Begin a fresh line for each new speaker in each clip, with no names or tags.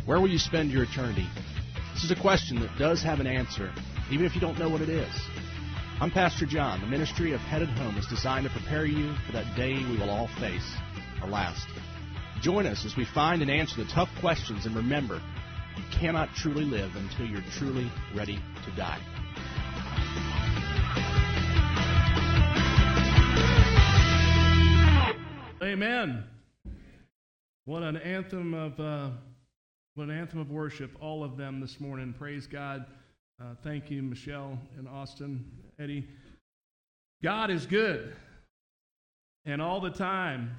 Where will you spend your eternity? This is a question that does have an answer, even if you don't know what it is. I'm Pastor John. The ministry of Headed Home is designed to prepare you for that day we will all face, our last. Join us as we find and answer the tough questions, and remember, you cannot truly live until you're truly ready to die.
Amen. What an anthem of worship, all of them this morning. Praise God. Thank you, Michelle and Austin, Eddie. God is good, and all the time.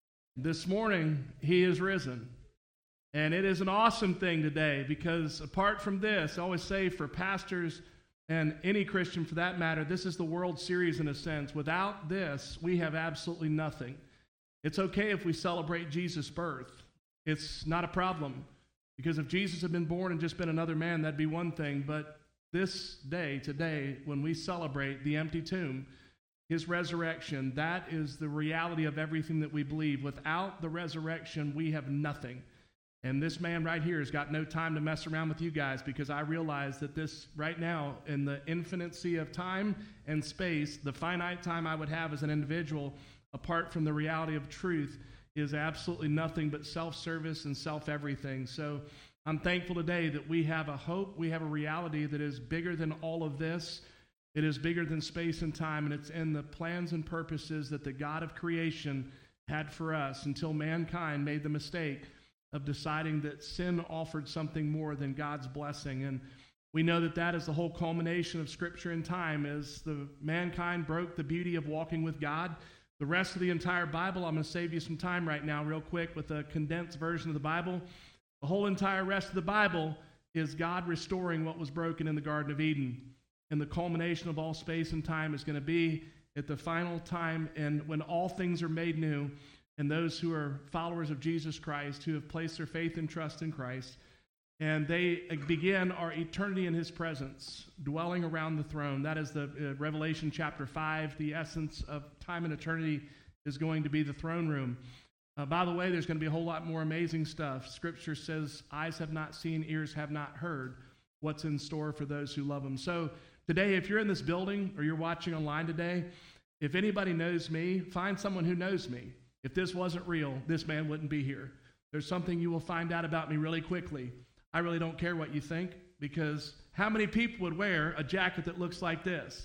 This morning, He is risen. And it is an awesome thing today, because apart from this, I always say for pastors and any Christian for that matter, this is the World Series in a sense. Without this, we have absolutely nothing. It's okay if we celebrate Jesus' birth. It's not a problem, because if Jesus had been born and just been another man, that'd be one thing. But this day, today, when we celebrate the empty tomb, His resurrection, that is the reality of everything that we believe. Without the resurrection, we have nothing. And this man right here has got no time to mess around with you guys, because I realize that this right now, in the infinity of time and space, the finite time I would have as an individual, apart from the reality of truth, is absolutely nothing but self-service and self-everything. So I'm thankful today that we have a hope, we have a reality that is bigger than all of this. It is bigger than space and time, and it's in the plans and purposes that the God of creation had for us until mankind made the mistake of deciding that sin offered something more than God's blessing. And we know that that is the whole culmination of Scripture and time, is the mankind broke the beauty of walking with God. The rest of the entire Bible, I'm going to save you some time right now real quick with a condensed version of the Bible. The whole entire rest of the Bible is God restoring what was broken in the Garden of Eden. And the culmination of all space and time is going to be at the final time, and when all things are made new, and those who are followers of Jesus Christ, who have placed their faith and trust in Christ, and they begin our eternity in His presence, dwelling around the throne. That is the Revelation chapter 5. The essence of time and eternity is going to be the throne room. By the way, there's going to be a whole lot more amazing stuff. Scripture says, eyes have not seen, ears have not heard what's in store for those who love Him. So today, if you're in this building or you're watching online today, if anybody knows me, find someone who knows me. If this wasn't real, this man wouldn't be here. There's something you will find out about me really quickly. I really don't care what you think, because how many people would wear a jacket that looks like this?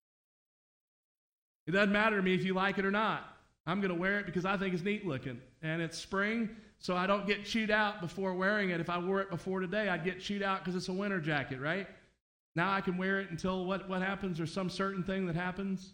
It doesn't matter to me if you like it or not. I'm going to wear it because I think it's neat looking. And it's spring, so I don't get chewed out before wearing it. If I wore it before today, I'd get chewed out because it's a winter jacket, right? Now I can wear it until what happens, or some certain thing that happens?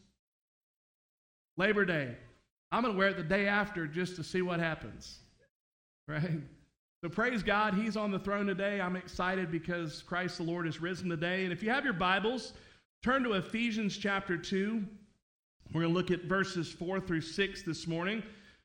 Labor Day. I'm going to wear it the day after just to see what happens, right? So praise God, He's on the throne today. I'm excited because Christ the Lord is risen today. And if you have your Bibles, turn to Ephesians chapter 2. We're going to look at verses 4 through 6 this morning.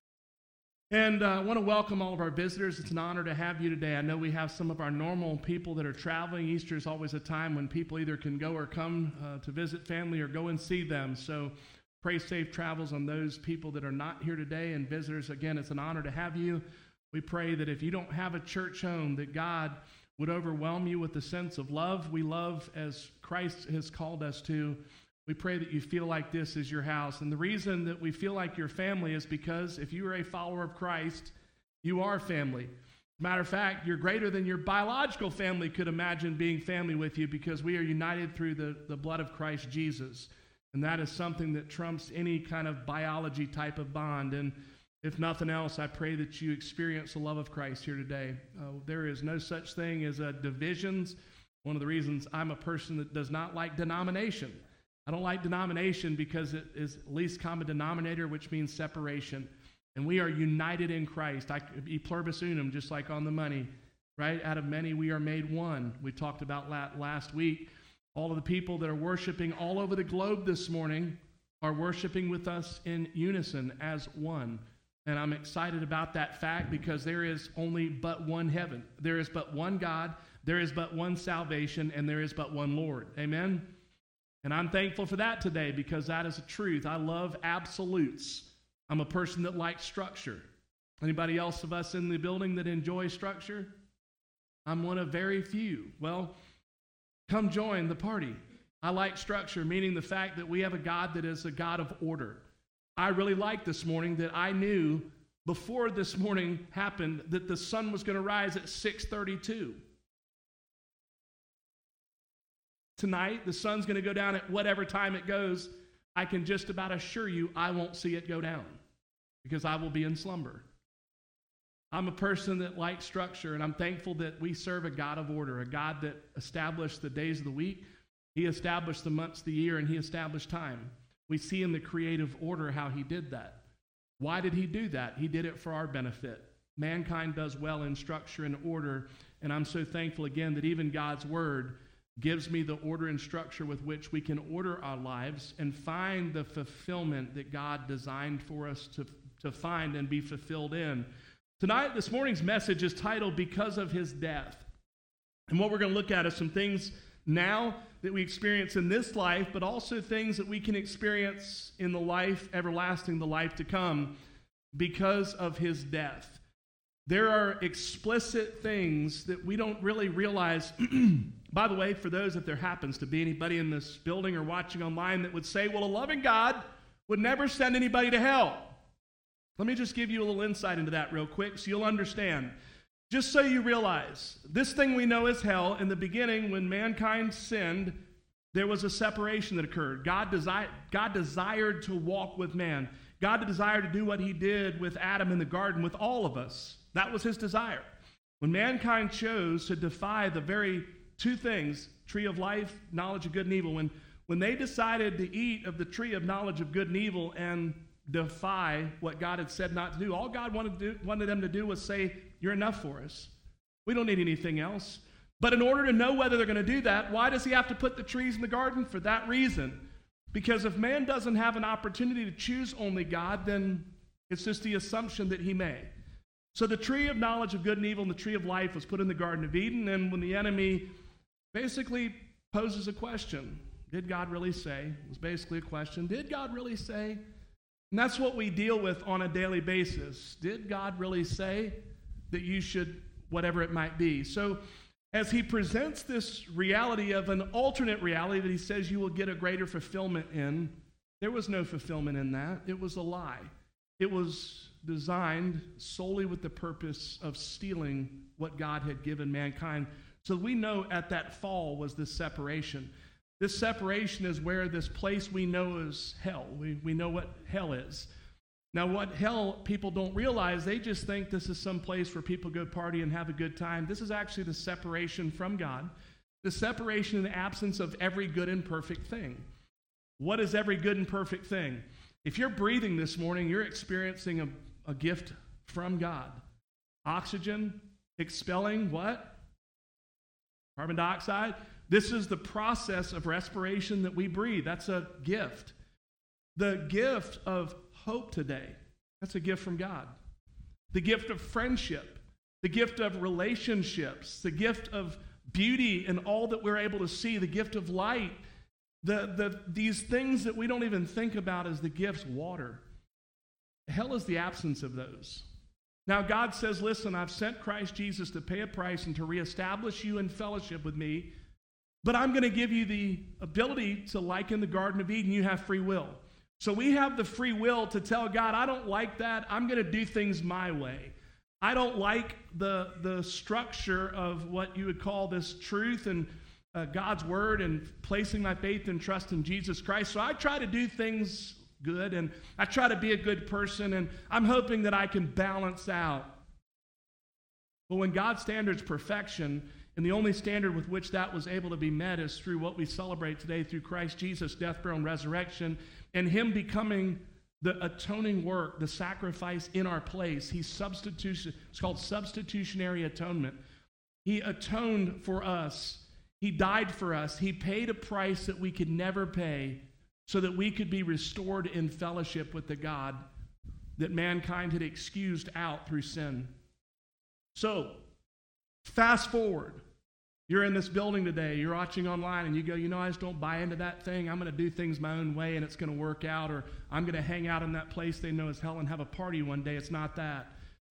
And I want to welcome all of our visitors. It's an honor to have you today. I know we have some of our normal people that are traveling. Easter is always a time when people either can go or come to visit family or go and see them. So pray safe travels on those people that are not here today. And visitors, again, it's an honor to have you. We pray that if you don't have a church home, that God would overwhelm you with the sense of love. We love as Christ has called us to. We pray that you feel like this is your house. And the reason that we feel like your family is because if you are a follower of Christ, you are family. Matter of fact, you're greater than your biological family could imagine being family with you, because we are united through the blood of Christ Jesus. And that is something that trumps any kind of biology type of bond. And if nothing else, I pray that you experience the love of Christ here today. There is no such thing as divisions. One of the reasons I'm a person that does not like denomination. I don't like denomination because it is least common denominator, which means separation. And we are united in Christ. E pluribus unum, just like on the money, right? Out of many we are made one. We talked about last week. All of the people that are worshiping all over the globe this morning are worshiping with us in unison as one. And I'm excited about that fact, because there is only but one heaven. There is but one God. There is but one salvation, and there is but one Lord. Amen? And I'm thankful for that today, because that is a truth. I love absolutes. I'm a person that likes structure. Anybody else of us in the building that enjoys structure? I'm one of very few. Well, come join the party. I like structure, meaning the fact that we have a God that is a God of order. I really like this morning that I knew before this morning happened that the sun was going to rise at 6:32. Tonight, the sun's going to go down at whatever time it goes. I can just about assure you I won't see it go down because I will be in slumber. I'm a person that likes structure, and I'm thankful that we serve a God of order, a God that established the days of the week. He established the months of the year, and he established time. We see in the creative order how he did that. Why did he do that? He did it for our benefit. Mankind does well in structure and order, and I'm so thankful again that even God's word gives me the order and structure with which we can order our lives and find the fulfillment that God designed for us to find and be fulfilled in. Tonight, this morning's message is titled, Because of His Death. And what we're going to look at is some things now that we experience in this life, but also things that we can experience in the life everlasting, the life to come, because of his death. There are explicit things that we don't really realize. By the way, for those, if there happens to be anybody in this building or watching online that would say, well, a loving God would never send anybody to hell. Let me just give you a little insight into that real quick so you'll understand. Just so you realize, this thing we know as hell, in the beginning when mankind sinned, there was a separation that occurred. God desired to walk with man. God desired to do what he did with Adam in the garden with all of us. That was his desire. When mankind chose to defy the very two things, tree of life, knowledge of good and evil, when they decided to eat of the tree of knowledge of good and evil and defy what God had said not to do, all God wanted them to do was say, you're enough for us. We don't need anything else. But in order to know whether they're going to do that, why does he have to put the trees in the garden? For that reason. Because if man doesn't have an opportunity to choose only God, then it's just the assumption that he may. So the tree of knowledge of good and evil and the tree of life was put in the Garden of Eden, and when the enemy basically poses a question, did God really say? It was basically a question, did God really say? And that's what we deal with on a daily basis. Did God really say that you should, whatever it might be? So as he presents this reality of an alternate reality that he says you will get a greater fulfillment in, there was no fulfillment in that. It was a lie. It was designed solely with the purpose of stealing what God had given mankind. So we know at that fall was this separation. This separation is where this place we know is hell. We know what hell is. Now, what hell people don't realize, they just think this is some place where people go party and have a good time. This is actually the separation from God, the separation in the absence of every good and perfect thing. What is every good and perfect thing? If you're breathing this morning, you're experiencing a gift from God. Oxygen, expelling what? Carbon dioxide. This is the process of respiration that we breathe. That's a gift. The gift of hope today, that's a gift from God. The gift of friendship, the gift of relationships, the gift of beauty and all that we're able to see, the gift of light, these things that we don't even think about as the gifts, water. Hell is the absence of those. Now God says, listen, I've sent Christ Jesus to pay a price and to reestablish you in fellowship with me, but I'm going to give you the ability to, like in the Garden of Eden, you have free will. So we have the free will to tell God, I don't like that. I'm going to do things my way. I don't like the structure of what you would call this truth and God's word and placing my faith and trust in Jesus Christ. So I try to do things good, and I try to be a good person, and I'm hoping that I can balance out. But when God's standard is perfection, and the only standard with which that was able to be met is through what we celebrate today, through Christ Jesus' death, burial, and resurrection, and him becoming the atoning work, the sacrifice in our place. It's called substitutionary atonement. He atoned for us. He died for us. He paid a price that we could never pay so that we could be restored in fellowship with the God that mankind had excused out through sin. So, fast forward. You're in this building today, you're watching online, and you go, I just don't buy into that thing. I'm going to do things my own way, and it's going to work out, or I'm going to hang out in that place they know as hell and have a party one day. It's not that.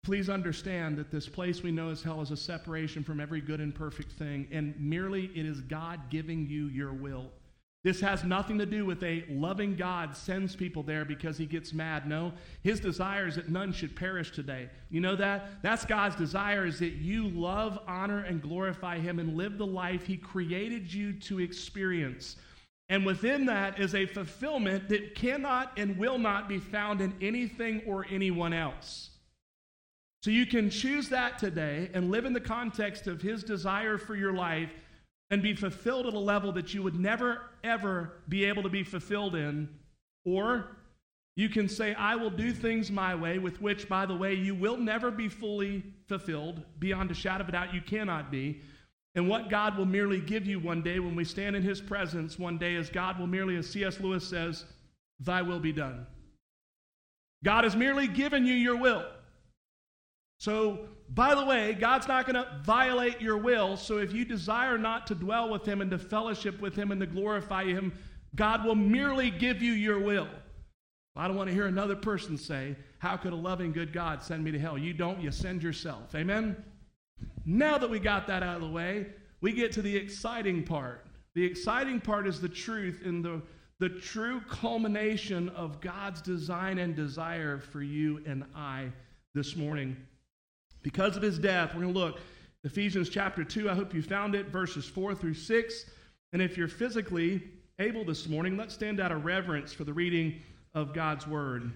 please understand that this place we know as hell is a separation from every good and perfect thing, and merely it is God giving you your will. This has nothing to do with a loving God sends people there because he gets mad. No, his desire is that none should perish today. You know that? That's God's desire, is that you love, honor, and glorify him and live the life he created you to experience. And within that is a fulfillment that cannot and will not be found in anything or anyone else. So you can choose that today and live in the context of his desire for your life and be fulfilled at a level that you would never, ever be able to be fulfilled in. Or you can say, I will do things my way, with which, by the way, you will never be fully fulfilled. Beyond a shadow of a doubt, you cannot be. And what God will merely give you one day when we stand in his presence one day is God will merely, as C.S. Lewis says, thy will be done. God has merely given you your will. So, by the way, God's not going to violate your will, so if you desire not to dwell with him and to fellowship with him and to glorify him, God will merely give you your will. I don't want to hear another person say, how could a loving, good God send me to hell? You don't, you send yourself. Amen? Now that we got that out of the way, we get to the exciting part. The exciting part is the truth and the true culmination of God's design and desire for you and I this morning. Because of his death, we're going to look Ephesians chapter 2. I hope you found it, verses 4 through 6. And if you're physically able this morning, let's stand out of reverence for the reading of God's word.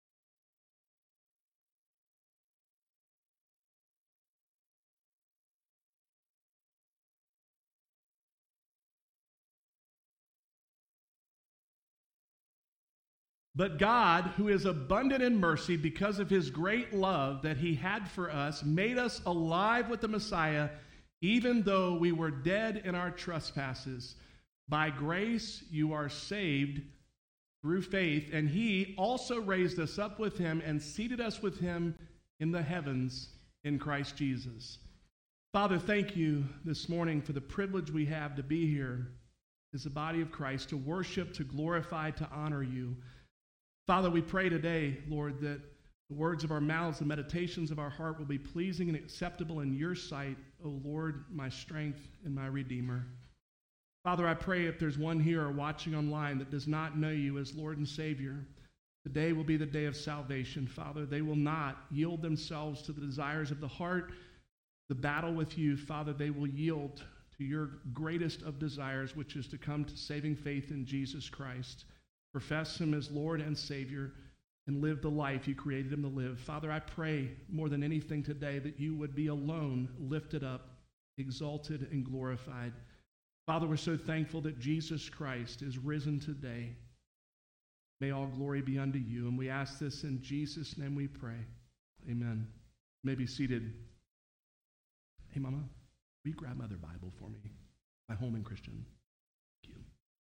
But God, who is abundant in mercy because of his great love that he had for us, made us alive with the Messiah, even though we were dead in our trespasses. By grace you are saved through faith, and he also raised us up with him and seated us with him in the heavens in Christ Jesus. Father, thank you this morning for the privilege we have to be here as the body of Christ, to worship, to glorify, to honor you. Father, we pray today, Lord, that the words of our mouths, the meditations of our heart will be pleasing and acceptable in your sight, O Lord, my strength and my Redeemer. Father, I pray if there's one here or watching online that does not know you as Lord and Savior, today will be the day of salvation. Father, they will not yield themselves to the desires of the heart, the battle with you. Father, they will yield to your greatest of desires, which is to come to saving faith in Jesus Christ. Profess him as Lord and Savior, and live the life you created him to live. Father, I pray more than anything today that you would be alone lifted up, exalted, and glorified. Father, we're so thankful that Jesus Christ is risen today. May all glory be unto you. And we ask this in Jesus' name we pray. Amen. You may be seated. Hey, Mama, will you grab my other Bible for me? My Holman Christian. Thank you.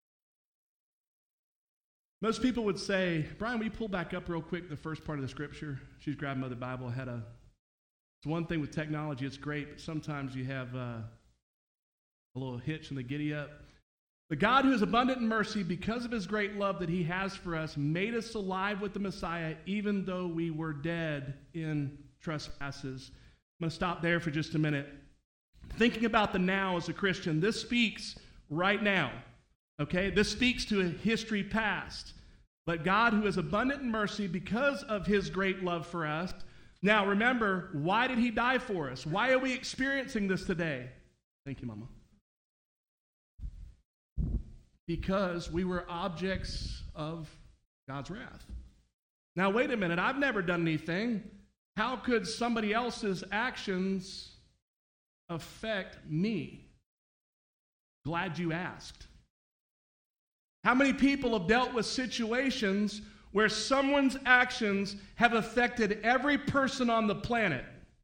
Most people would say, Brian, will you pull back up real quick the first part of the scripture? She's grabbing my other Bible. It's one thing with technology, it's great, but sometimes you have a little hitch in the giddy up. The God who is abundant in mercy, because of his great love that he has for us, made us alive with the Messiah, even though we were dead in trespasses. I'm going to stop there for just a minute. Thinking about the now as a Christian, this speaks right now. Okay, this speaks to a history past. But God, who is abundant in mercy because of his great love for us. Now, remember, why did he die for us? Why are we experiencing this today? Thank you, Mama. Because we were objects of God's wrath. Now, wait a minute. I've never done anything. How could somebody else's actions affect me? Glad you asked. How many people have dealt with situations where someone's actions have affected every person on the planet?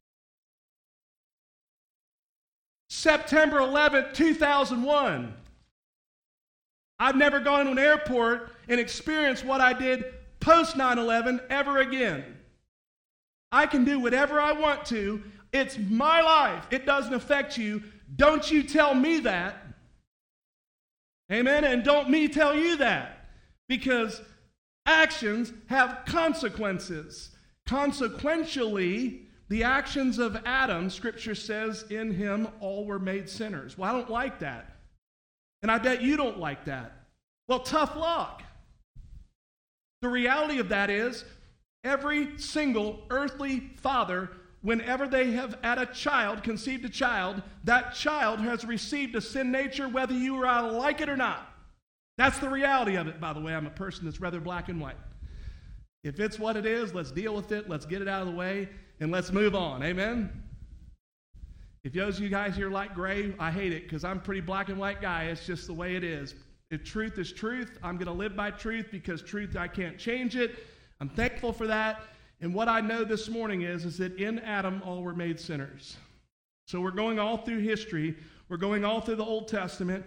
September 11th, 2001. I've never gone to an airport and experienced what I did post 9/11 ever again. I can do whatever I want to. It's my life. It doesn't affect you. Don't you tell me that. Amen? And don't me tell you that. Because actions have consequences. Consequentially, The actions of Adam, Scripture says, in him all were made sinners. Well, I don't like that. And I bet you don't like that. Well, tough luck. The reality of that is, every single earthly father, whenever they have had a child, conceived a child, that child has received a sin nature whether you or I like it or not. That's the reality of it, by the way. I'm a person that's rather black and white. If it's what it is, let's deal with it, let's get it out of the way, and let's move on. Amen? If those of you guys here like gray, I hate it because I'm a pretty black and white guy. It's just the way it is. If truth is truth, I'm going to live by truth because truth, I can't change it. I'm thankful for that. And what I know this morning is that in Adam all were made sinners. So we're going all through history. We're going all through the Old Testament.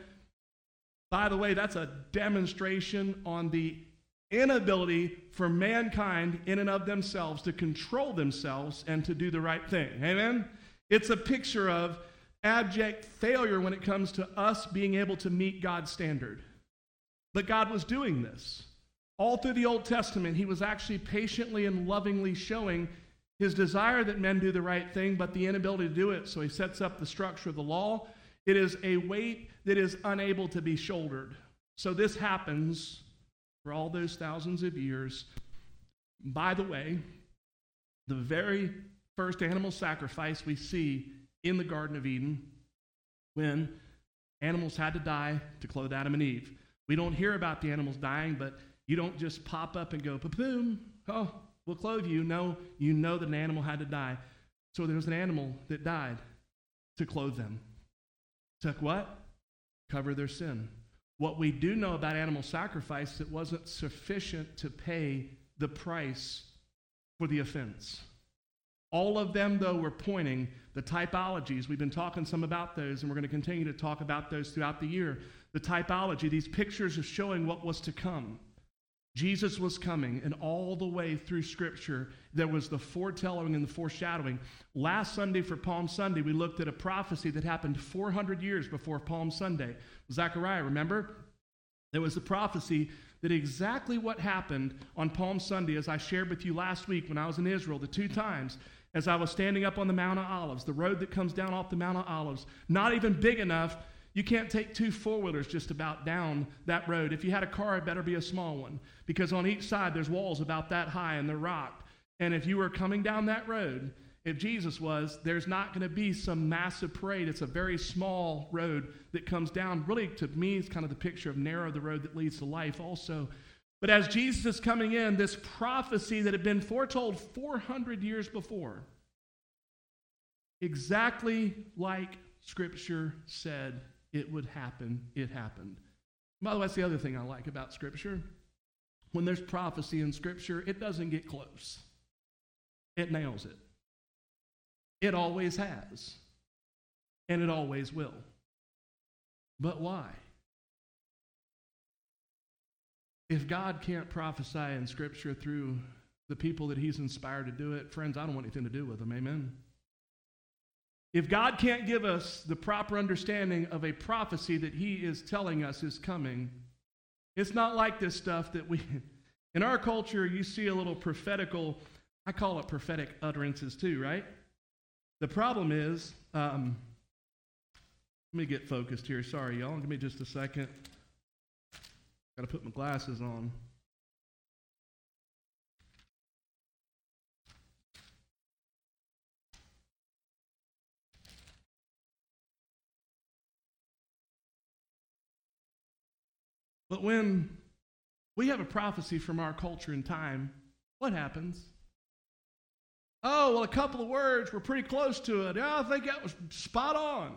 By the way, that's a demonstration on the inability for mankind in and of themselves to control themselves and to do the right thing. Amen? It's a picture of abject failure when it comes to us being able to meet God's standard. But God was doing this. All through the Old Testament, he was actually patiently and lovingly showing his desire that men do the right thing, but the inability to do it. So he sets up the structure of the law. It is a weight that is unable to be shouldered. So this happens for all those thousands of years. By the way, the very first animal sacrifice we see in the Garden of Eden, when animals had to die to clothe Adam and Eve. We don't hear about the animals dying, but you don't just pop up and go, pa-boom, oh, we'll clothe you. No, you know that an animal had to die. So there was an animal that died to clothe them. To what? Cover their sin. What we do know about animal sacrifice, it wasn't sufficient to pay the price for the offense. All of them, though, were pointing the typologies. We've been talking some about those, and we're going to continue to talk about those throughout the year. The typology, these pictures of showing what was to come. Jesus was coming, and all the way through Scripture, there was the foretelling and the foreshadowing. Last Sunday for Palm Sunday, we looked at a prophecy that happened 400 years before Palm Sunday. Zechariah, remember? There was a prophecy that exactly what happened on Palm Sunday, as I shared with you last week when I was in Israel, the 2 times, as I was standing up on the Mount of Olives, the road that comes down off the Mount of Olives, not even big enough. You can't take 2 4-wheelers just about down that road. If you had a car, it better be a small one, because on each side there's walls about that high and they're rocked. And if you were coming down that road, if Jesus was, there's not going to be some massive parade. It's a very small road that comes down. Really, to me, it's kind of the picture of narrow, the road that leads to life also. But as Jesus is coming in, this prophecy that had been foretold 400 years before, exactly like Scripture said it would happen, it happened. By the way, that's the other thing I like about Scripture. When there's prophecy in Scripture, it doesn't get close. It nails it. It always has. And it always will. But why? If God can't prophesy in Scripture through the people that he's inspired to do it, friends, I don't want anything to do with them. Amen? If God can't give us the proper understanding of a prophecy that he is telling us is coming, it's not like this stuff that we, in our culture, you see a little prophetical, I call it prophetic utterances too, right? The problem is, let me get focused here. Sorry, y'all. Give me just a second. Got to put my glasses on. But when we have a prophecy from our culture and time, what happens? Oh, well, a couple of words were pretty close to it. Yeah, I think that was spot on.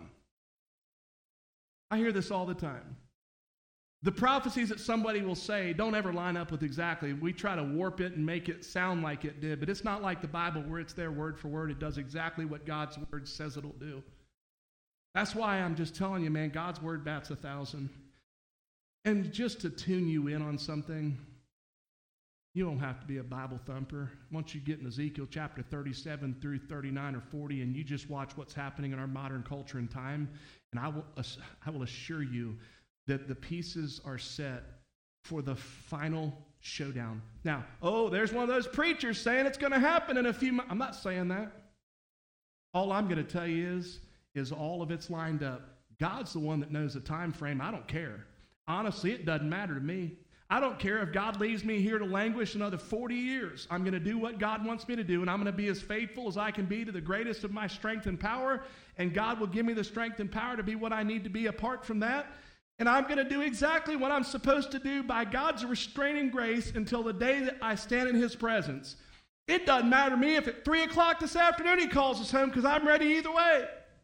I hear this all the time. The prophecies that somebody will say don't ever line up with exactly. We try to warp it and make it sound like it did, but it's not like the Bible where it's there word for word. It does exactly what God's word says it'll do. That's why I'm just telling you, man, God's word bats 1,000. And just to tune you in on something, you don't have to be a Bible thumper. Once you get in Ezekiel chapter 37 through 39 or 40, and you just watch what's happening in our modern culture and time, and I will assure you that the pieces are set for the final showdown. Now, there's one of those preachers saying it's going to happen in a few months. I'm not saying that. All I'm going to tell you is all of it's lined up. God's the one that knows the time frame. I don't care. Honestly, it doesn't matter to me. I don't care if God leaves me here to languish another 40 years. I'm going to do what God wants me to do, and I'm going to be as faithful as I can be to the greatest of my strength and power, and God will give me the strength and power to be what I need to be apart from that. And I'm going to do exactly what I'm supposed to do by God's restraining grace until the day that I stand in his presence. It doesn't matter to me if at 3 o'clock this afternoon he calls us home, because I'm ready either way.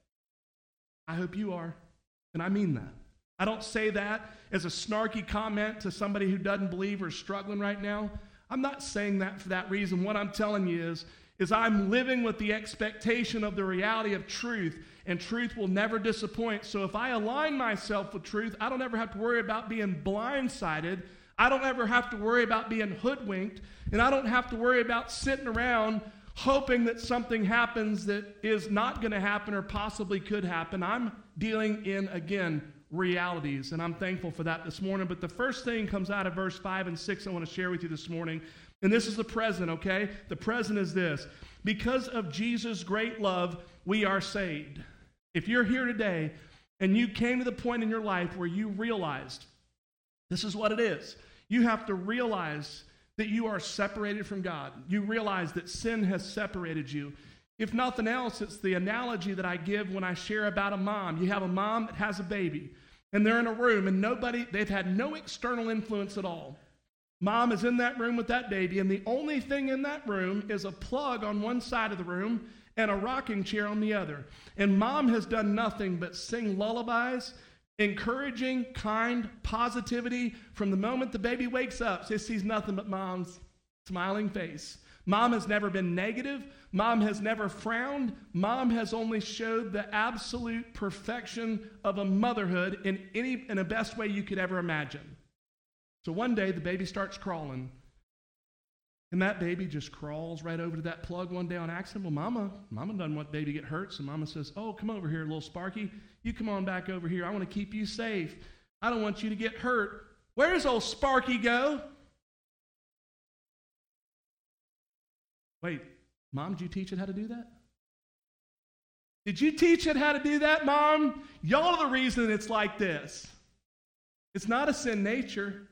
I hope you are, and I mean that. I don't say that as a snarky comment to somebody who doesn't believe or is struggling right now. I'm not saying that for that reason. What I'm telling you is I'm living with the expectation of the reality of truth, and truth will never disappoint. So if I align myself with truth, I don't ever have to worry about being blindsided. I don't ever have to worry about being hoodwinked, and I don't have to worry about sitting around hoping that something happens that is not going to happen or possibly could happen. I'm dealing in, again, realities, and I'm thankful for that this morning. But the first thing comes out of verse 5 and 6 I want to share with you this morning, and this is the present, okay? The present is this: because of Jesus' great love, we are saved. If you're here today and you came to the point in your life where you realized this is what it is, you have to realize that you are separated from God. You realize that sin has separated you. If nothing else, it's the analogy that I give when I share about a mom. You have a mom that has a baby, and they're in a room, and they've had no external influence at all. Mom is in that room with that baby, and the only thing in that room is a plug on one side of the room and a rocking chair on the other. And mom has done nothing but sing lullabies, encouraging, kind, positivity from the moment the baby wakes up. She sees nothing but mom's smiling face. Mom has never been negative. Mom has never frowned. Mom has only showed the absolute perfection of a motherhood in the best way you could ever imagine. So one day the baby starts crawling, and that baby just crawls right over to that plug one day on accident. Well, Mama doesn't want baby to get hurt, so Mama says, "Oh, come over here, little Sparky. You come on back over here. I want to keep you safe. I don't want you to get hurt. Where does old Sparky go?" Wait, Mom, did you teach it how to do that? Did you teach it how to do that, Mom? Y'all are the reason it's like this. It's not a sin nature.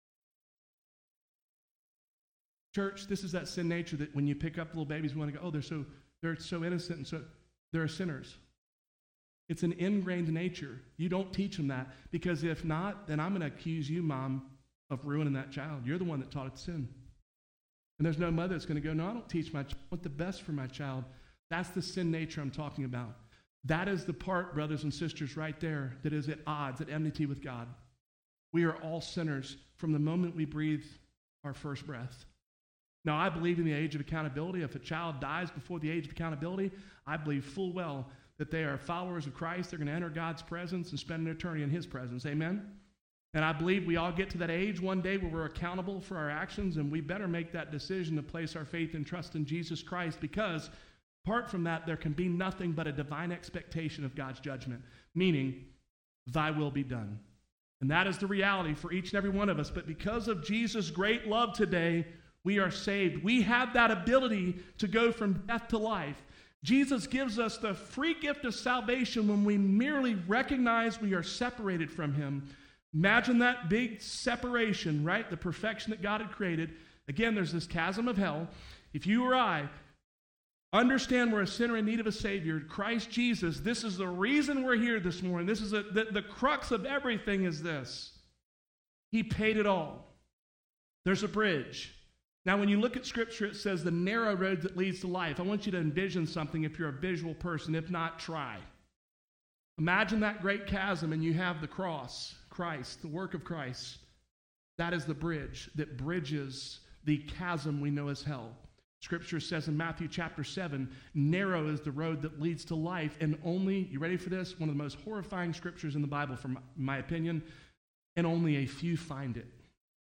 Church, this is that sin nature that when you pick up little babies, we want to go, oh, they're so innocent, and so they're sinners. It's an ingrained nature. You don't teach them that, because if not, then I'm going to accuse you, Mom, of ruining that child. You're the one that taught it to sin. And there's no mother that's going to go, no, I don't teach my child. I want the best for my child. That's the sin nature I'm talking about. That is the part, brothers and sisters, right there that is at odds, at enmity with God. We are all sinners from the moment we breathe our first breath. Now, I believe in the age of accountability. If a child dies before the age of accountability, I believe full well that they are followers of Christ. They're going to enter God's presence and spend an eternity in his presence. Amen? And I believe we all get to that age one day where we're accountable for our actions, and we better make that decision to place our faith and trust in Jesus Christ, because apart from that, there can be nothing but a divine expectation of God's judgment, meaning, thy will be done. And that is the reality for each and every one of us. But because of Jesus' great love today, we are saved. We have that ability to go from death to life. Jesus gives us the free gift of salvation when we merely recognize we are separated from him. Imagine that big separation, right? The perfection that God had created. Again, there's this chasm of hell. If you or I understand we're a sinner in need of a Savior, Christ Jesus, this is the reason we're here this morning. This is the crux of everything is this. He paid it all. There's a bridge. Now, when you look at Scripture, it says the narrow road that leads to life. I want you to envision something if you're a visual person. If not, try. Imagine that great chasm, and you have the cross, Christ, the work of Christ. That is the bridge that bridges the chasm we know as hell. Scripture says in Matthew chapter 7, narrow is the road that leads to life, and only, you ready for this? One of the most horrifying scriptures in the Bible, from my opinion, and only a few find it.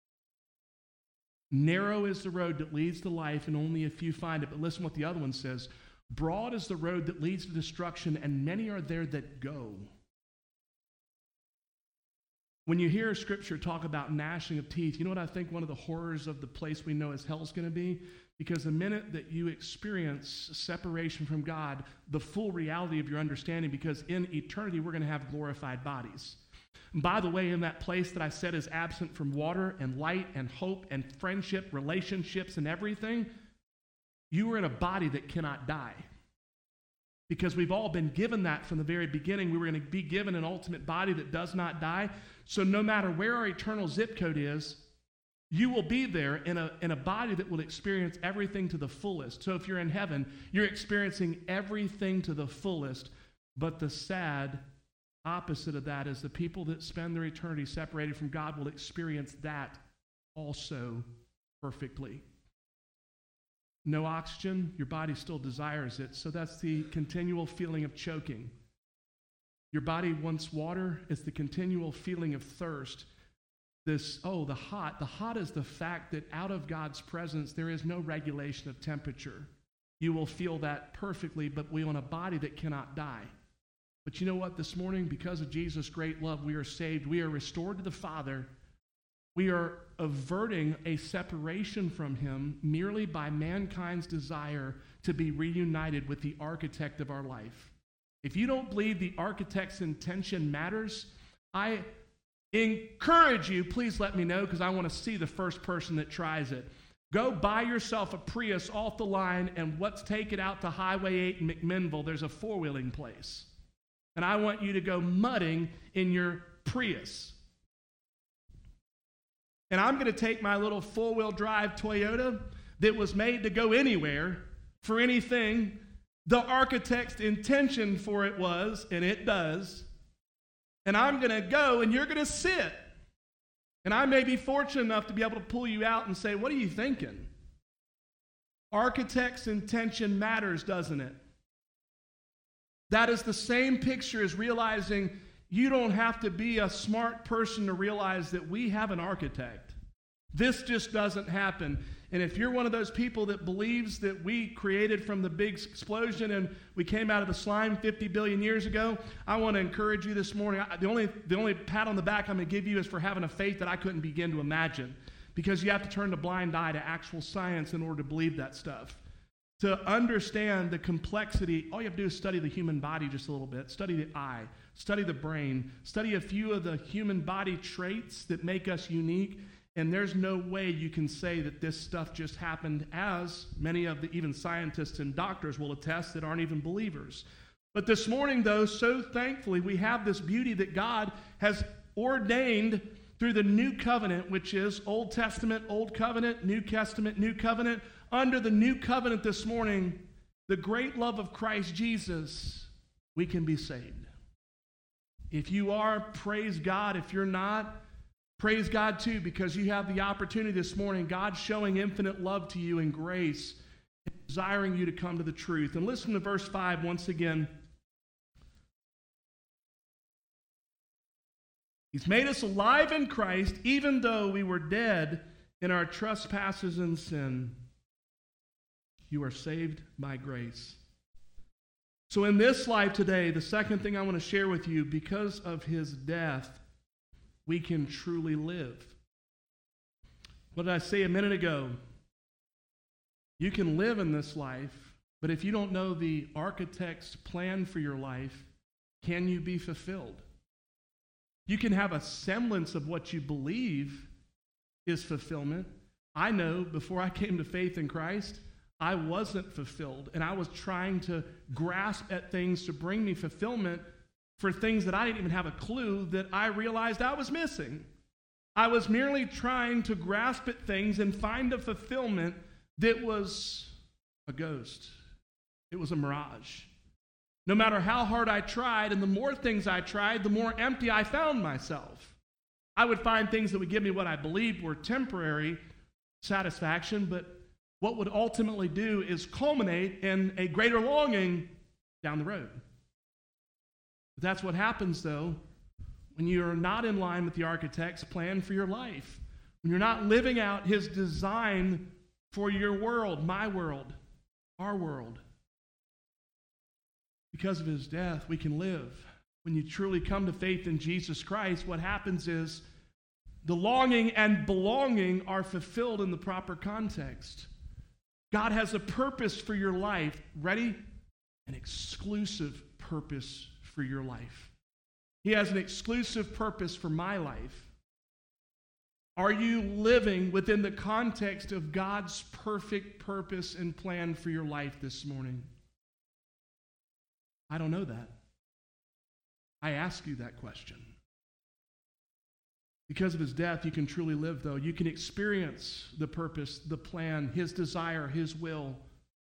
Narrow is the road that leads to life, and only a few find it. But listen what the other one says. Broad is the road that leads to destruction, and many are there that go. When you hear Scripture talk about gnashing of teeth, you know what I think one of the horrors of the place we know as hell is going to be? Because the minute that you experience separation from God, the full reality of your understanding, because in eternity we're going to have glorified bodies. And by the way, in that place that I said is absent from water and light and hope and friendship, relationships and everything, you are in a body that cannot die. Because we've all been given that from the very beginning. We were going to be given an ultimate body that does not die. So no matter where our eternal zip code is, you will be there in a body that will experience everything to the fullest. So if you're in heaven, you're experiencing everything to the fullest. But the sad opposite of that is the people that spend their eternity separated from God will experience that also perfectly. No oxygen, your body still desires it. So that's the continual feeling of choking. Your body wants water. It's the continual feeling of thirst. The hot. The hot is the fact that out of God's presence, there is no regulation of temperature. You will feel that perfectly, but we own a body that cannot die. But you know what? This morning, because of Jesus' great love, we are saved. We are restored to the Father. We are averting a separation from Him merely by mankind's desire to be reunited with the architect of our life. If you don't believe the architect's intention matters, I encourage you, please let me know, because I want to see the first person that tries it. Go buy yourself a Prius off the line, and let's take it out to Highway 8 in McMinnville. There's a four-wheeling place. And I want you to go mudding in your Prius. And I'm going to take my little four-wheel drive Toyota that was made to go anywhere for anything the architect's intention for it was, and it does. And I'm going to go, and you're going to sit. And I may be fortunate enough to be able to pull you out and say, what are you thinking? Architect's intention matters, doesn't it? That is the same picture as realizing you don't have to be a smart person to realize that we have an architect. This just doesn't happen. And if you're one of those people that believes that we created from the big explosion and we came out of the slime 50 billion years ago, I want to encourage you this morning. The only pat on the back I'm going to give you is for having a faith that I couldn't begin to imagine, because you have to turn a blind eye to actual science in order to believe that stuff. To understand the complexity, all you have to do is study the human body just a little bit. Study the eye, study the brain, study a few of the human body traits that make us unique, and there's no way you can say that this stuff just happened, as many of the even scientists and doctors will attest that aren't even believers. But this morning, though, so thankfully, we have this beauty that God has ordained through the new covenant, which is Old Testament, Old Covenant, New Testament, New Covenant. Under the new covenant this morning, the great love of Christ Jesus, we can be saved. If you are, praise God. If you're not, praise God too, because you have the opportunity this morning, God showing infinite love to you and grace, and desiring you to come to the truth. And listen to verse 5 once again. He's made us alive in Christ, even though we were dead in our trespasses and sin. You are saved by grace. So in this life today, the second thing I want to share with you, because of his death, we can truly live. What did I say a minute ago? You can live in this life, but if you don't know the architect's plan for your life, can you be fulfilled? You can have a semblance of what you believe is fulfillment. I know before I came to faith in Christ, I wasn't fulfilled, and I was trying to grasp at things to bring me fulfillment for things that I didn't even have a clue that I realized I was missing. I was merely trying to grasp at things and find a fulfillment that was a ghost. It was a mirage. No matter how hard I tried, and the more things I tried, the more empty I found myself. I would find things that would give me what I believed were temporary satisfaction, but what would ultimately do is culminate in a greater longing down the road. But that's what happens, though, when you're not in line with the architect's plan for your life, when you're not living out his design for your world, my world, our world. Because of his death, we can live. When you truly come to faith in Jesus Christ, what happens is the longing and belonging are fulfilled in the proper context. God has a purpose for your life. Ready? An exclusive purpose for your life. He has an exclusive purpose for my life. Are you living within the context of God's perfect purpose and plan for your life this morning? I don't know that. I ask you that question. Because of his death, you can truly live, though. You can experience the purpose, the plan, his desire, his will,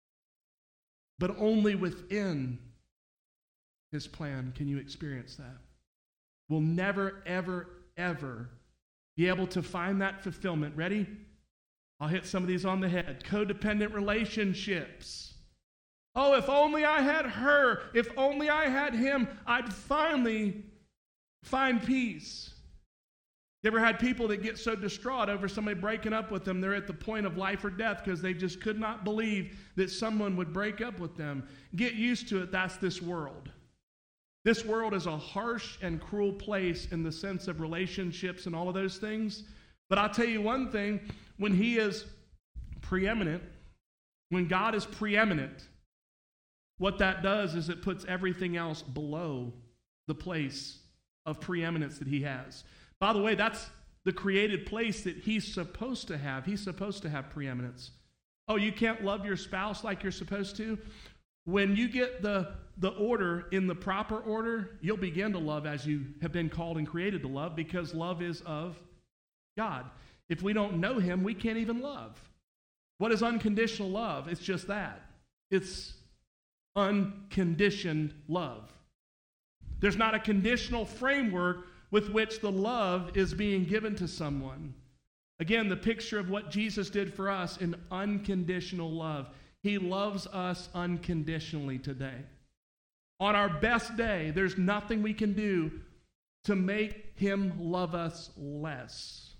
but only within his plan can you experience that. We'll never, ever, ever be able to find that fulfillment. Ready? I'll hit some of these on the head. Codependent relationships. Oh, if only I had her, if only I had him, I'd finally find peace. You ever had people that get so distraught over somebody breaking up with them, they're at the point of life or death because they just could not believe that someone would break up with them? Get used to it. That's this world. This world is a harsh and cruel place in the sense of relationships and all of those things. But I'll tell you one thing, when he is preeminent, when God is preeminent, what that does is it puts everything else below the place of preeminence that he has. By the way, that's the created place that he's supposed to have. He's supposed to have preeminence. Oh, you can't love your spouse like you're supposed to? When you get the order in the proper order, you'll begin to love as you have been called and created to love, because love is of God. If we don't know him, we can't even love. What is unconditional love? It's just that. It's unconditioned love. There's not a conditional framework with which the love is being given to someone. Again, the picture of what Jesus did for us in unconditional love. He loves us unconditionally today. On our best day, there's nothing we can do to make him love us less.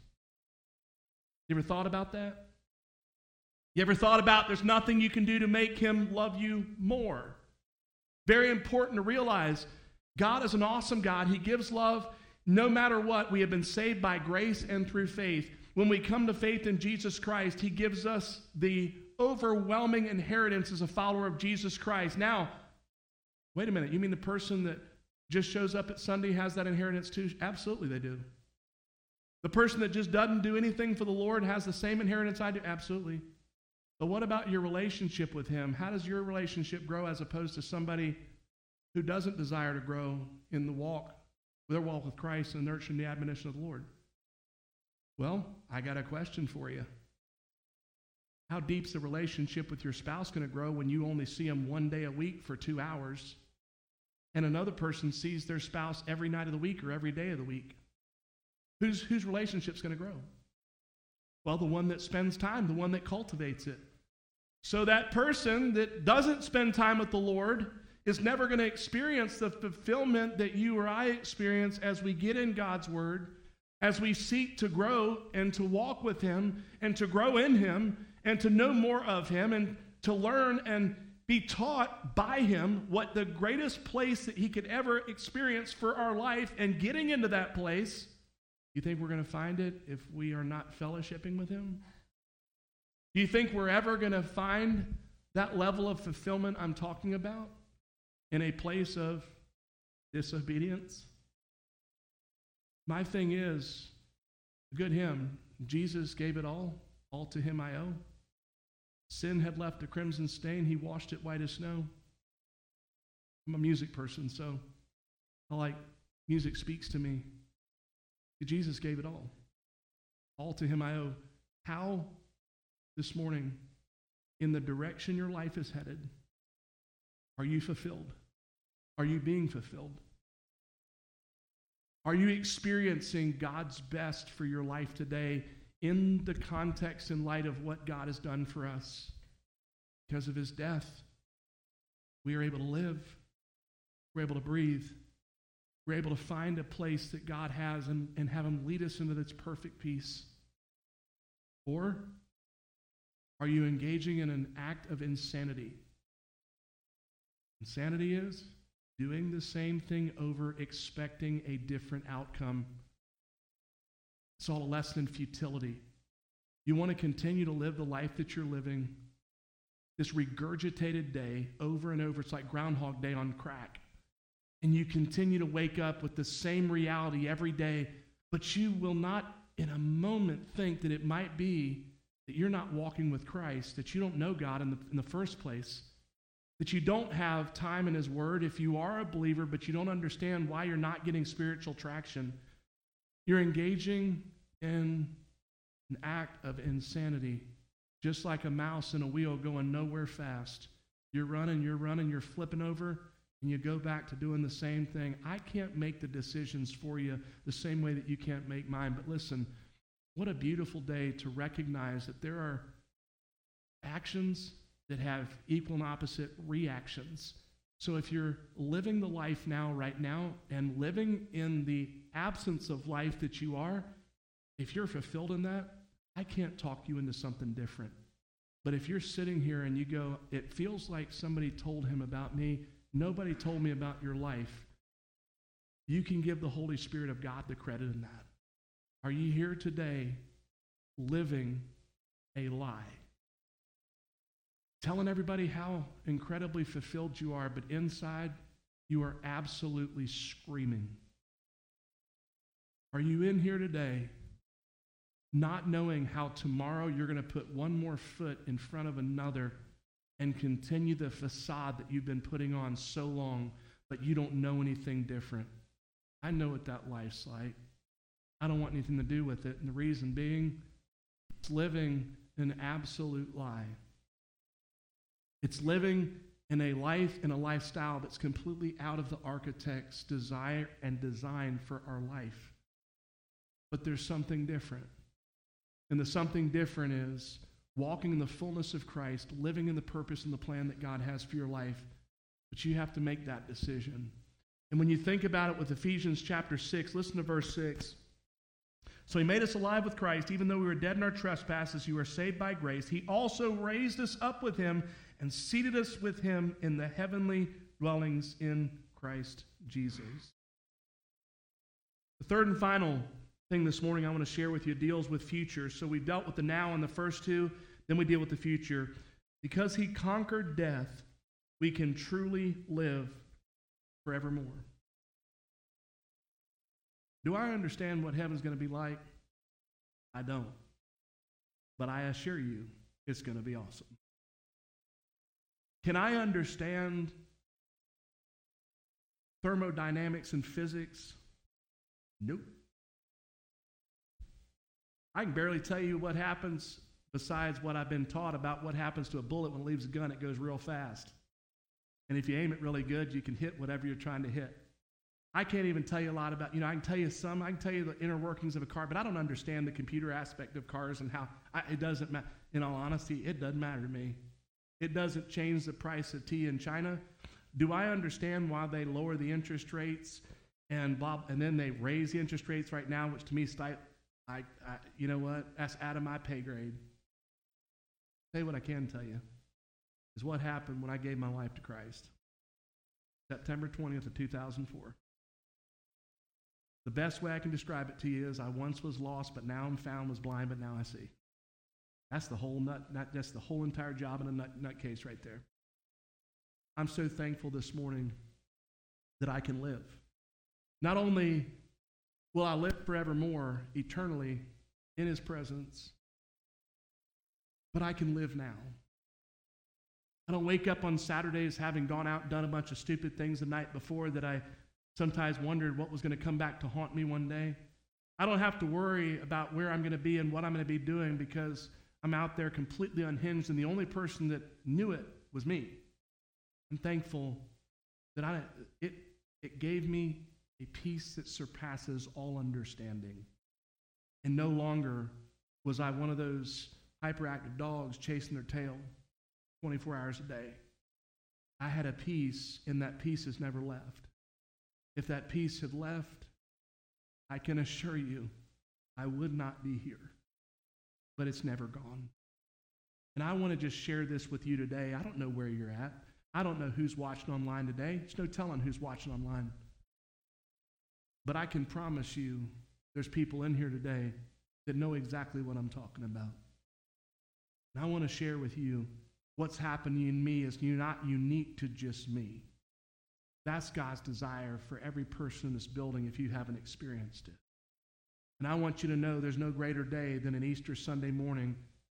You ever thought about that? You ever thought about there's nothing you can do to make him love you more? Very important to realize God is an awesome God. He gives love no matter what. We have been saved by grace and through faith. When we come to faith in Jesus Christ, he gives us the overwhelming inheritance as a follower of Jesus Christ. Now, wait a minute. You mean the person that just shows up at Sunday has that inheritance too? Absolutely they do. The person that just doesn't do anything for the Lord has the same inheritance I do? Absolutely. But what about your relationship with him? How does your relationship grow as opposed to somebody who doesn't desire to grow in their walk with Christ and nurturing the admonition of the Lord? Well, I got a question for you. How deep's the relationship with your spouse going to grow when you only see them one day a week for 2 hours, and another person sees their spouse every night of the week or every day of the week? Whose relationship's going to grow? Well, the one that spends time, the one that cultivates it. So that person that doesn't spend time with the Lord is never going to experience the fulfillment that you or I experience as we get in God's Word, as we seek to grow and to walk with him and to grow in him and to know more of him and to learn and be taught by him what the greatest place that he could ever experience for our life. And getting into that place, you think we're going to find it if we are not fellowshipping with him? Do you think we're ever going to find that level of fulfillment I'm talking about in a place of disobedience? My thing is, good hymn, Jesus gave it all to him I owe. Sin had left a crimson stain, he washed it white as snow. I'm a music person, so I like music speaks to me. Jesus gave it all to him I owe. How this morning, in the direction your life is headed, are you fulfilled? Are you being fulfilled? Are you experiencing God's best for your life today in the context and light of what God has done for us? Because of his death, we are able to live. We're able to breathe. We're able to find a place that God has and have him lead us into this perfect peace. Or are you engaging in an act of insanity? Insanity is doing the same thing over, expecting a different outcome. It's all a lesson in futility. You want to continue to live the life that you're living, this regurgitated day over and over. It's like Groundhog Day on crack. And you continue to wake up with the same reality every day, but you will not in a moment think that it might be that you're not walking with Christ, that you don't know God in the first place, that you don't have time in His Word. If you are a believer, but you don't understand why you're not getting spiritual traction, you're engaging in an act of insanity, just like a mouse in a wheel going nowhere fast. You're running, you're flipping over, and you go back to doing the same thing. I can't make the decisions for you the same way that you can't make mine. But listen, what a beautiful day to recognize that there are actions that have equal and opposite reactions. So if you're living the life now, right now, and living in the absence of life that you are, if you're fulfilled in that, I can't talk you into something different. But if you're sitting here and you go, it feels like somebody told him about me, nobody told me about your life, you can give the Holy Spirit of God the credit in that. Are you here today living a lie? Telling everybody how incredibly fulfilled you are, but inside you are absolutely screaming. Are you in here today not knowing how tomorrow you're going to put one more foot in front of another and continue the facade that you've been putting on so long, but you don't know anything different? I know what that life's like. I don't want anything to do with it. And the reason being, it's living an absolute lie. It's living in a life, in a lifestyle that's completely out of the architect's desire and design for our life. But there's something different. And the something different is walking in the fullness of Christ, living in the purpose and the plan that God has for your life. But you have to make that decision. And when you think about it with Ephesians chapter 6, listen to verse 6. So he made us alive with Christ, even though we were dead in our trespasses, you were saved by grace. He also raised us up with him and seated us with him in the heavenly dwellings in Christ Jesus. The third and final thing this morning I want to share with you deals with future. So we've dealt with the now in the first two, then we deal with the future. Because he conquered death, we can truly live forevermore. Do I understand what heaven's going to be like? I don't. But I assure you, it's going to be awesome. Can I understand thermodynamics and physics? Nope. I can barely tell you what happens besides what I've been taught about what happens to a bullet when it leaves a gun. It goes real fast. And if you aim it really good, you can hit whatever you're trying to hit. I can't even tell you a lot about, I can tell you the inner workings of a car, but I don't understand the computer aspect of cars and how, it doesn't matter. In all honesty, it doesn't matter to me. It doesn't change the price of tea in China. Do I understand why they lower the interest rates and then they raise the interest rates right now, which to me, you know what? That's out of my pay grade. Tell you what I can tell you is what happened when I gave my life to Christ. September 20th of 2004. The best way I can describe it to you is I once was lost, but now I'm found, was blind, but now I see. That's the whole that's the whole entire job in a nutcase right there. I'm so thankful this morning that I can live. Not only will I live forevermore, eternally, in his presence, but I can live now. I don't wake up on Saturdays having gone out and done a bunch of stupid things the night before that I sometimes wondered what was going to come back to haunt me one day. I don't have to worry about where I'm going to be and what I'm going to be doing because I'm out there completely unhinged, and the only person that knew it was me. I'm thankful that it gave me a peace that surpasses all understanding. And no longer was I one of those hyperactive dogs chasing their tail 24 hours a day. I had a peace, and that peace has never left. If that peace had left, I can assure you I would not be here. But it's never gone. And I want to just share this with you today. I don't know where you're at. I don't know who's watching online today. There's no telling who's watching online. But I can promise you there's people in here today that know exactly what I'm talking about. And I want to share with you what's happening in me is not unique to just me. That's God's desire for every person in this building if you haven't experienced it. And I want you to know there's no greater day than an Easter Sunday morning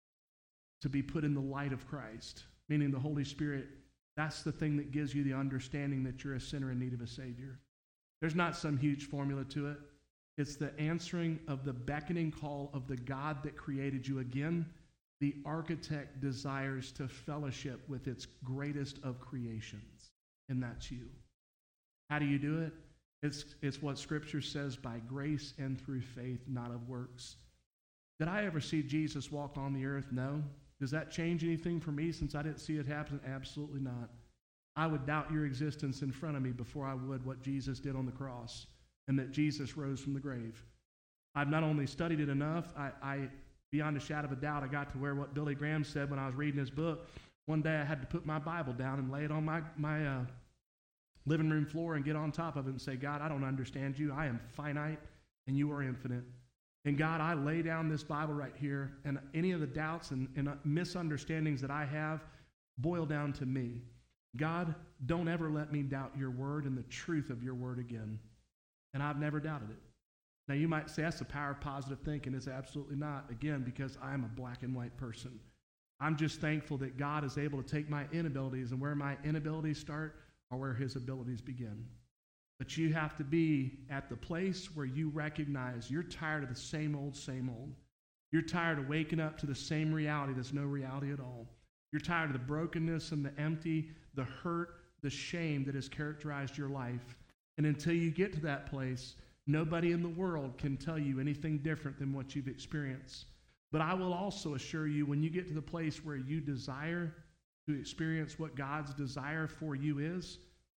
to be put in the light of Christ, meaning the Holy Spirit. That's the thing that gives you the understanding that you're a sinner in need of a Savior. There's not some huge formula to it. It's the answering of the beckoning call of the God that created you again. The architect desires to fellowship with its greatest of creations, and that's you. How do you do it? It's what Scripture says, by grace and through faith, not of works. Did I ever see Jesus walk on the earth? No. Does that change anything for me since I didn't see it happen? Absolutely not. I would doubt your existence in front of me before I would what Jesus did on the cross and that Jesus rose from the grave. I've not only studied it enough, I beyond a shadow of a doubt, I got to where what Billy Graham said when I was reading his book. One day I had to put my Bible down and lay it on my living room floor and get on top of it and say, God, I don't understand you. I am finite and you are infinite. And God, I lay down this Bible right here, and any of the doubts and misunderstandings that I have boil down to me. God, don't ever let me doubt your word and the truth of your word again. And I've never doubted it. Now you might say that's the power of positive thinking. It's absolutely not, again, because I'm a black and white person. I'm just thankful that God is able to take my inabilities, and where my inabilities start are where his abilities begin. But you have to be at the place where you recognize you're tired of the same old, same old. You're tired of waking up to the same reality that's no reality at all. You're tired of the brokenness and the empty, the hurt, the shame that has characterized your life. And until you get to that place, nobody in the world can tell you anything different than what you've experienced. But I will also assure you, when you get to the place where you desire to experience what God's desire for you is,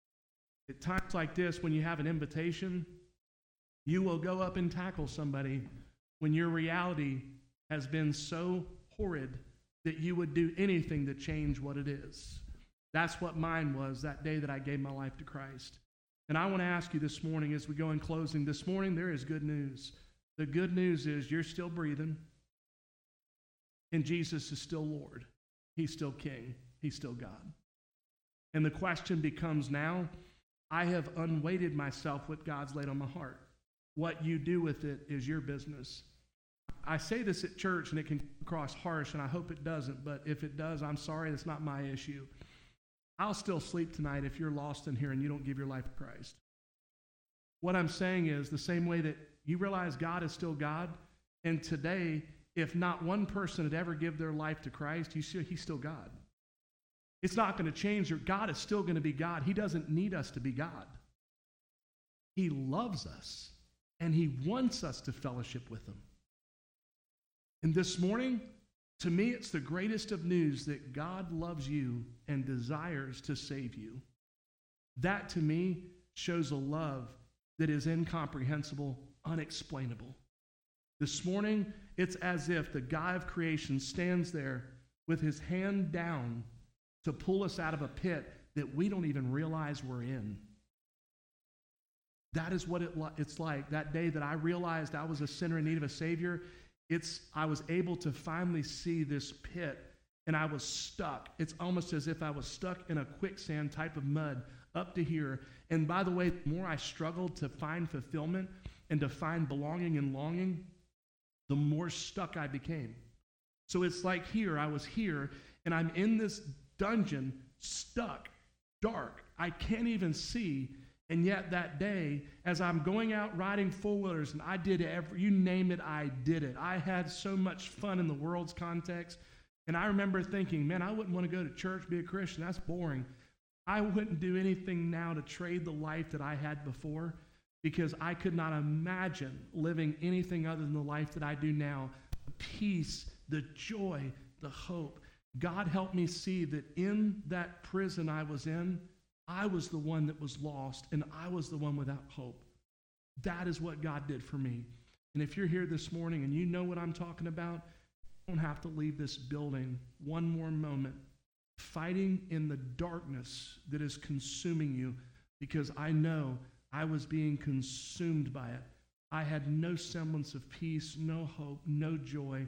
at times like this, when you have an invitation, you will go up and tackle somebody when your reality has been so horrid that you would do anything to change what it is. That's what mine was that day that I gave my life to Christ. And I want to ask you this morning, as we go in closing, this morning there is good news. The good news is you're still breathing, and Jesus is still Lord. He's still King. He's still God. And the question becomes now, I have unweighted myself what God's laid on my heart. What you do with it is your business. I say this at church, and it can come across harsh, and I hope it doesn't, but if it does, I'm sorry, it's not my issue. I'll still sleep tonight if you're lost in here and you don't give your life to Christ. What I'm saying is the same way that you realize God is still God, and today, if not one person had ever given their life to Christ, he's still God. It's not going to change. God is still going to be God. He doesn't need us to be God. He loves us, and he wants us to fellowship with him. And this morning, to me, it's the greatest of news that God loves you and desires to save you. That, to me, shows a love that is incomprehensible, unexplainable. This morning, it's as if the God of creation stands there with his hand down to pull us out of a pit that we don't even realize we're in. That is what it's like. That day that I realized I was a sinner in need of a Savior, I was able to finally see this pit, and I was stuck. It's almost as if I was stuck in a quicksand type of mud up to here. And by the way, the more I struggled to find fulfillment and to find belonging and longing, the more stuck I became. So it's like here, I was here, and I'm in this dungeon, stuck, dark. I can't even see. And yet that day, as I'm going out riding four-wheelers, and I did you name it, I did it. I had so much fun in the world's context. And I remember thinking, man, I wouldn't want to go to church, be a Christian. That's boring. I wouldn't do anything now to trade the life that I had before, because I could not imagine living anything other than the life that I do now. The peace, the joy, the hope. God helped me see that in that prison I was in, I was the one that was lost, and I was the one without hope. That is what God did for me. And if you're here this morning and you know what I'm talking about, you don't have to leave this building one more moment fighting in the darkness that is consuming you, because I know I was being consumed by it. I had no semblance of peace, no hope, no joy.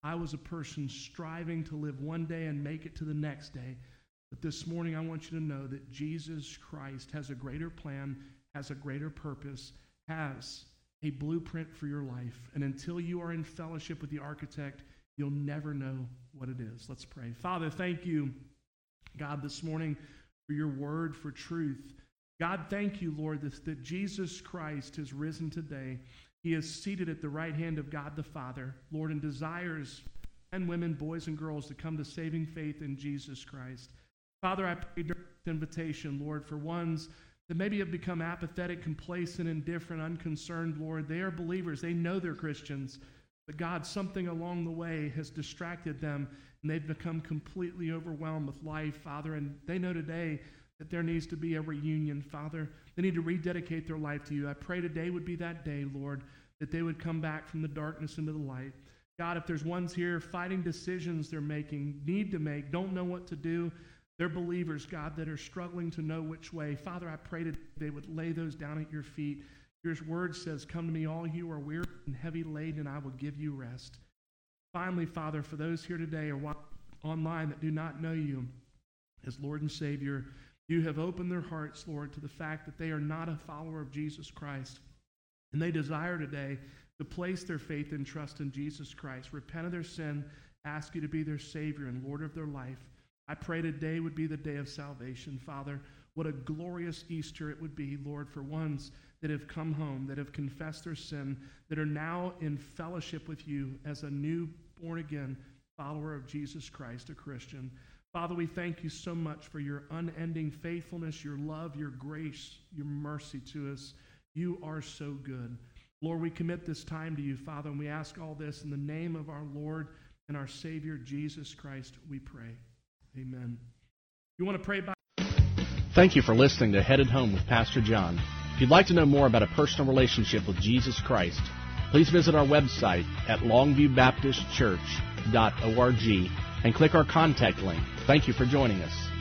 I was a person striving to live one day and make it to the next day. But this morning, I want you to know that Jesus Christ has a greater plan, has a greater purpose, has a blueprint for your life. And until you are in fellowship with the architect, you'll never know what it is. Let's pray. Father, thank you, God, this morning for your word, for truth. God, thank you, Lord, that Jesus Christ has risen today. He is seated at the right hand of God the Father, Lord, and desires men, women, boys, and girls to come to saving faith in Jesus Christ. Father, I pray during this invitation, Lord, for ones that maybe have become apathetic, complacent, indifferent, unconcerned, Lord. They are believers. They know they're Christians. But God, something along the way has distracted them, and they've become completely overwhelmed with life, Father. And they know today that there needs to be a reunion, Father. They need to rededicate their life to you. I pray today would be that day, Lord, that they would come back from the darkness into the light. God, if there's ones here fighting decisions they're making, need to make, don't know what to do, they're believers, God, that are struggling to know which way. Father, I pray that they would lay those down at your feet. Your word says, come to me, all you are weary and heavy laden, and I will give you rest. Finally, Father, for those here today or online that do not know you as Lord and Savior, you have opened their hearts, Lord, to the fact that they are not a follower of Jesus Christ. And they desire today to place their faith and trust in Jesus Christ, repent of their sin, ask you to be their Savior and Lord of their life. I pray today would be the day of salvation, Father. What a glorious Easter it would be, Lord, for ones that have come home, that have confessed their sin, that are now in fellowship with you as a new born-again follower of Jesus Christ, a Christian. Father, we thank you so much for your unending faithfulness, your love, your grace, your mercy to us. You are so good. Lord, we commit this time to you, Father, and we ask all this in the name of our Lord and our Savior, Jesus Christ, we pray. Amen. You want to pray by?
Thank you for listening to Headed Home with Pastor John. If you'd like to know more about a personal relationship with Jesus Christ, please visit our website at longviewbaptistchurch.org and click our contact link. Thank you for joining us.